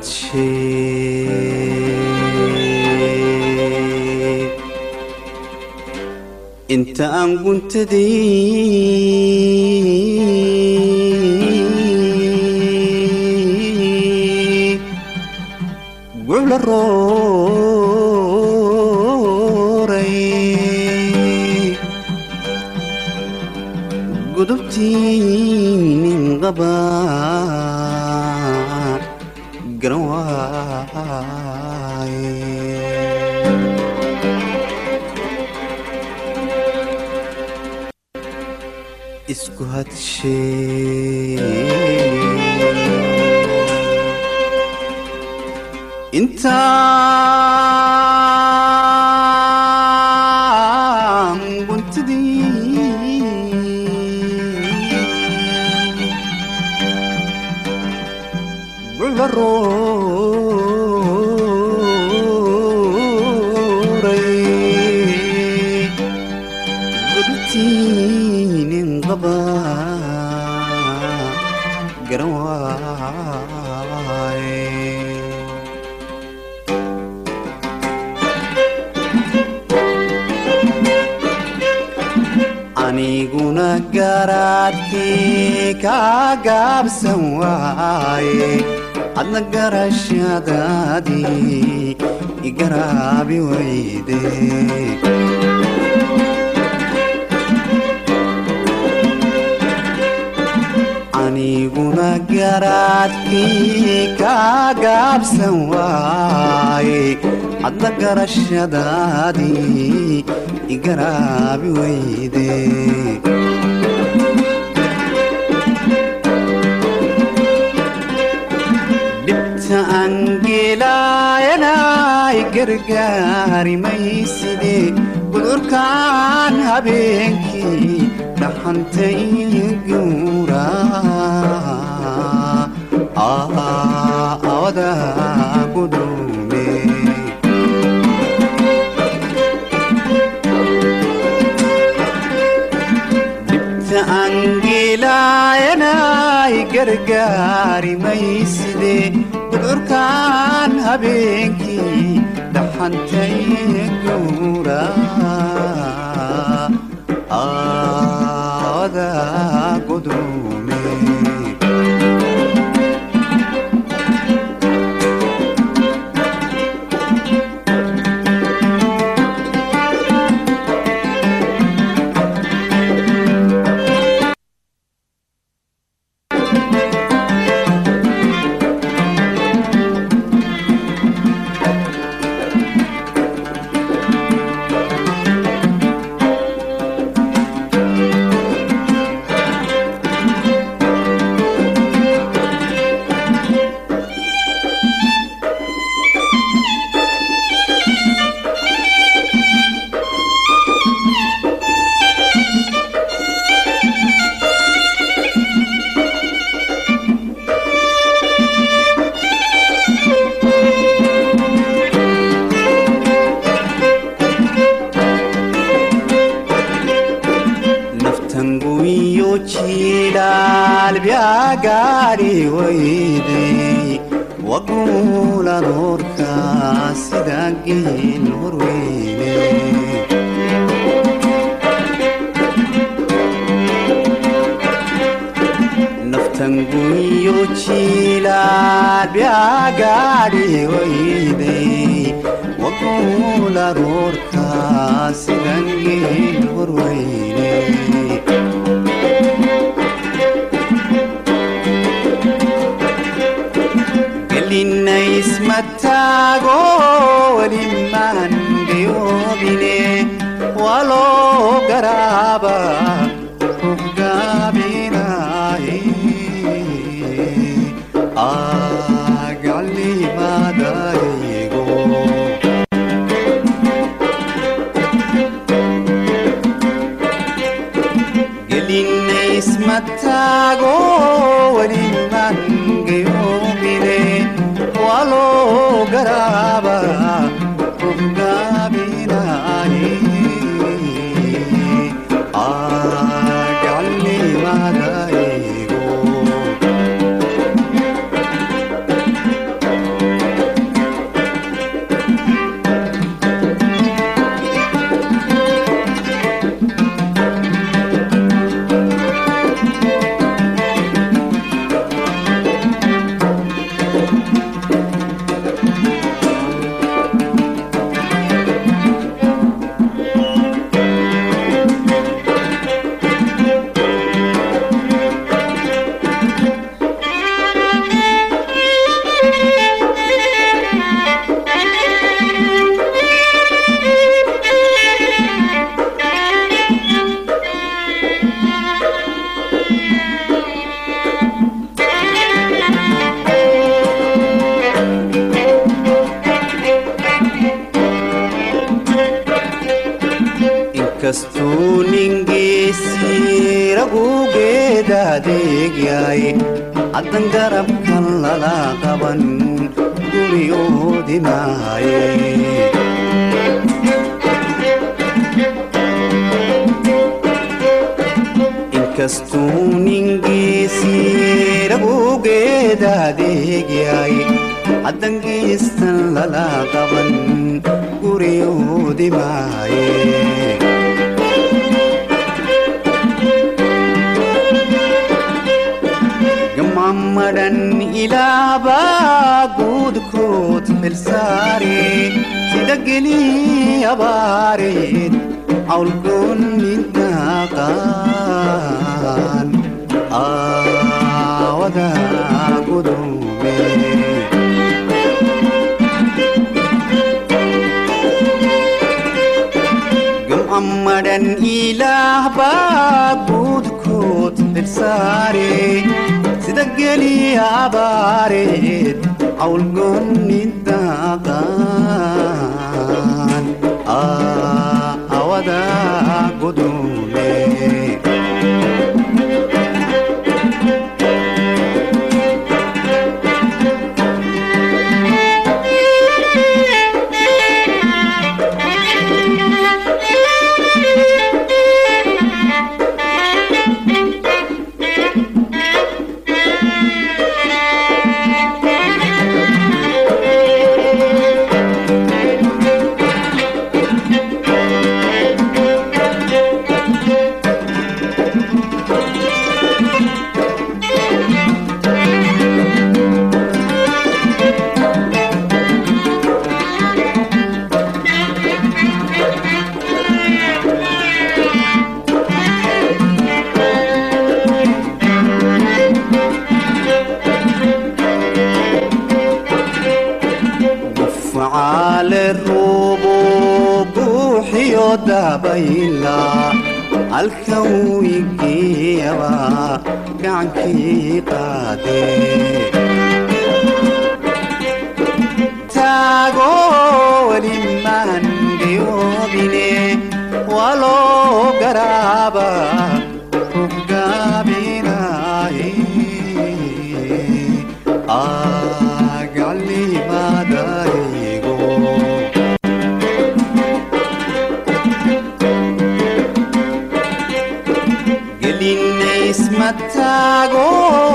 هاتشي انت ان كنت دي قول الروري قدبتي من غبار قرواي اسكو هاتشي انت كنت دي بالروري قلتين انغبا قرواي aniguna garaadkii kaa gaabsan waaye adna garashadaadii igaraabi wayde aniguna garaadkii kaa gaabsan waaye adna garashadaadii igaraabi wayde dhibta angeelayanay gargaari mayside gudurkaan habeenkii dhaxantay guura awada gudume angeelayanay gargaari mayside gudurkaan habeenkii dhaxantay guura awada gudume gari wayde waqula nurka sidagin horweyne naftanguyo chila gari wayde waqula nurka sidagin horweyne ismatago liman giyobine walo garaba gabinae agali madaigo gelin ismatago liman giyobine walo garaba gabinae agali madaigo inkastuu ningiisii ragugeeda adeegyaay haddan garabkan lala qaban guriyoodi maaye inkastuu ningiisii ragugeeda adeegyaay haddan geestan lala qaban guriyoodi maaye gamammadan ilaabaa guudkood xilsaare sida gelii abaareed awlgoonni daaqaan aawada gudume gamammadan ilaabaa guudkood xilsaare sida gelii abaareed awlgoonni daaqaan aawada gudume فعال الروب بوحي دابيلا الكوي كيوا كعنكي قادي تاغو لمن بيوبيني ولو قرابا رقابيناي أقلي مداري قلنا اسم التاغو